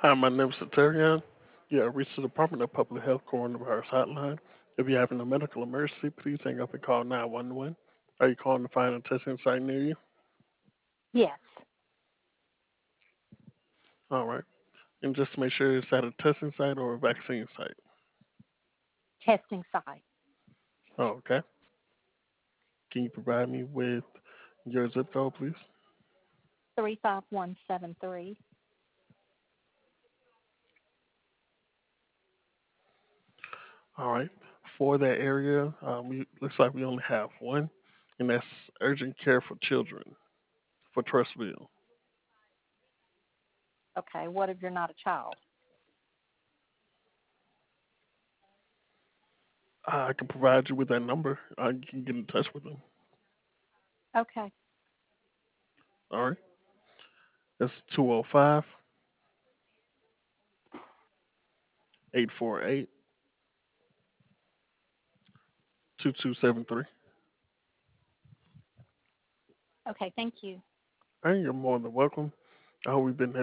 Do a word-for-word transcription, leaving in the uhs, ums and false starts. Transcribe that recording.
Hi, my name is Satarian. You have reached the Department of Public Health Coronavirus Hotline. If you're having a medical emergency, please hang up and call nine one one. Are you calling to find a testing site near you? Yes, All right. And just to make sure it's at a testing site or a vaccine site. testing site. Oh, okay. Can you provide me with your zip code, please? three five one seven three. All right. For that area, um, we looks like we only have one, and that's urgent care for children for Trustville. Okay, what if you're not a child? I can provide you with that number. I can get in touch with them. Okay, All right. That's two oh five, eight four eight, two two seven three. okay, thank you. All right, you're more than welcome. I hope we've been